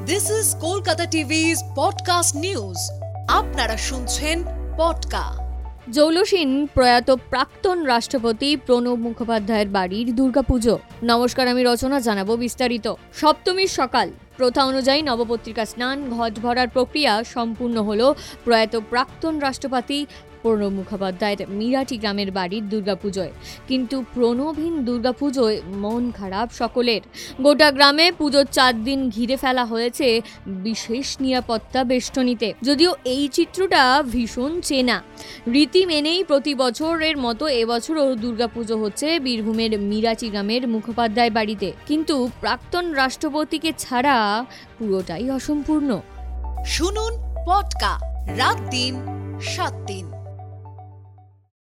This is Kolkata TV's podcast news. আপনারা শুনছেন পডকা। জৌলসীন প্রয়াত প্রাক্তন রাষ্ট্রপতি প্রণব মুখোপাধ্যায়ের বাড়ির দুর্গাপুজো। নমস্কার, আমি রচনা, জানাবো বিস্তারিত। সপ্তমীর সকাল, প্রথা অনুযায়ী নবপত্রিকা স্নান, ঘট ভরার প্রক্রিয়া সম্পূর্ণ হলো প্রয়াত প্রাক্তন রাষ্ট্রপতি প্রণব মুখোপাধ্যায়ের মিরাটি গ্রামের বাড়ির দুর্গাপুজোয়। কিন্তু প্রণবহীন দুর্গাপুজোয় মন খারাপ সকলের। গোটা গ্রামে পুজোর 4 দিন ঘিরে ফেলা হয়েছে বিশেষ নিরাপত্তা বেষ্টনীতে। যদিও এই চিত্রটা ভীষণ চেনা। রীতি মেনেই প্রতি বছরের মতো এবছরও দুর্গাপুজো হচ্ছে বীরভূমের মিরাটি গ্রামের মুখোপাধ্যায় বাড়িতে। কিন্তু প্রাক্তন রাষ্ট্রপতিকে ছাড়া পুরোটাই অসম্পূর্ণ। শুনুন পডকা, রাত দিন 7 দিন।